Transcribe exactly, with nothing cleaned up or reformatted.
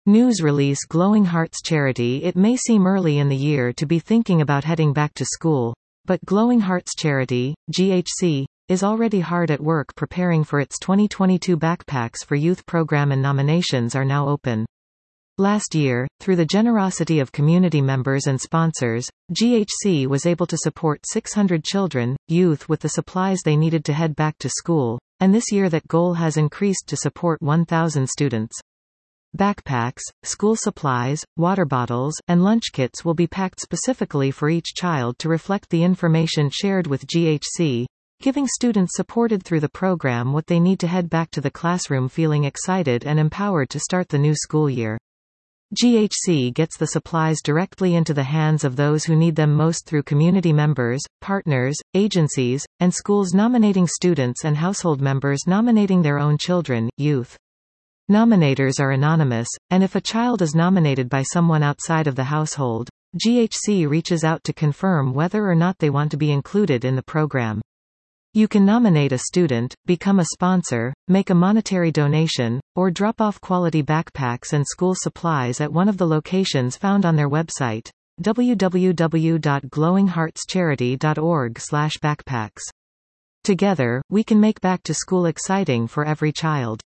News release Glowing Hearts Charity. It may seem early in the year to be thinking about heading back to school, but Glowing Hearts Charity, G H C, is already hard at work preparing for its twenty twenty-two Backpacks for Youth program, and nominations are now open. Last year, through the generosity of community members and sponsors, G H C was able to support six hundred children, youth with the supplies they needed to head back to school, and this year that goal has increased to support one thousand students. Backpacks, school supplies, water bottles, and lunch kits will be packed specifically for each child to reflect the information shared with G H C, giving students supported through the program what they need to head back to the classroom feeling excited and empowered to start the new school year. G H C gets the supplies directly into the hands of those who need them most through community members, partners, agencies, and schools nominating students and household members nominating their own children, youth. Nominators are anonymous, and if a child is nominated by someone outside of the household, G H C reaches out to confirm whether or not they want to be included in the program. You can nominate a student, become a sponsor, make a monetary donation, or drop off quality backpacks and school supplies at one of the locations found on their website, w w w dot glowing hearts charity dot org slash backpacks. Together, we can make back to school exciting for every child.